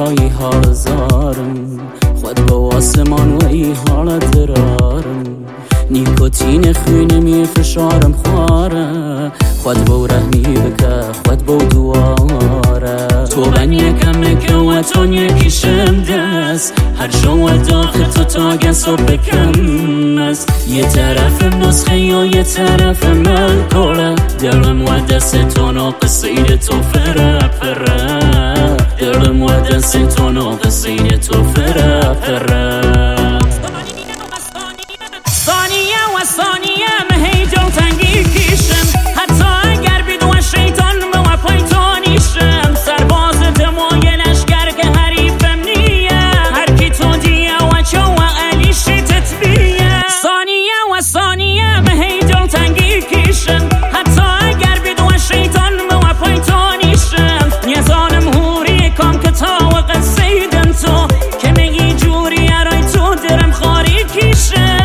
وای حال زارم خود با آسمان و ای حال درارم نیکوتین خوینه می فشارم خواره خود با رحمی بکه خود با دواره تو بن یکم که و تون یکیشم دست هر جو داخل تو تا گس و بکم است یه طرف نسخه یا یه طرف ملکوله دلم و دست تو ناقصه تو فره فره دلم و دست تو ناقصه تو فره فره ثانیه و ثانیه مهی جل تنگی کشم حتی اگر بدون شیطان و پایتانیشم سرباز دمای لشگر که حریفم نیه هر کی تو دیه و چو و علی شیطت بیه ثانیه و ثانیه مهی جل تنگی کشم حتی اگر بدون شیطان و پایتانیشم نیزانم هوری کام که تا و قصیدن تو که میگی جوری ارای تو درم خاری کشم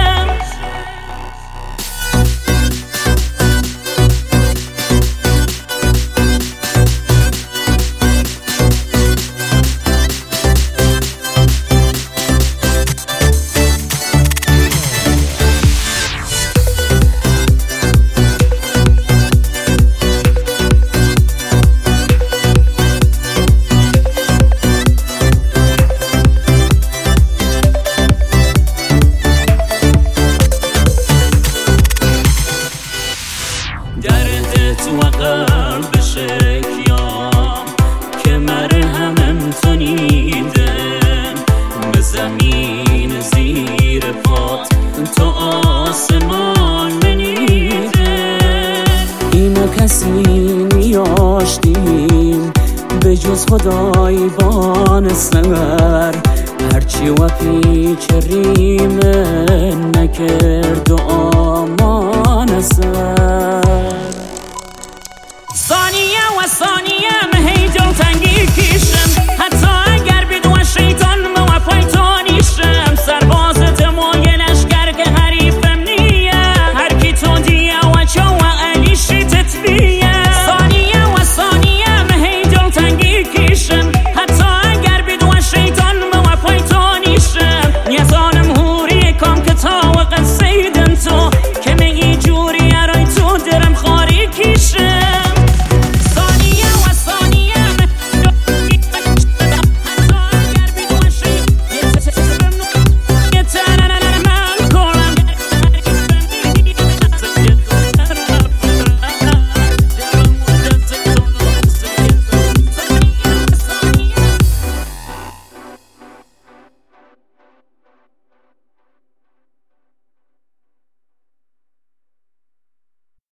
دردت و قلب شکیام که مرهمم تو نیدن به زمین زیر پات تو آسمان منیدن اینو کسی نیاشتیم به جز خدای بان سر هرچی و پیچ ریمن نکرد و آمان سر ثانیه و ثانیه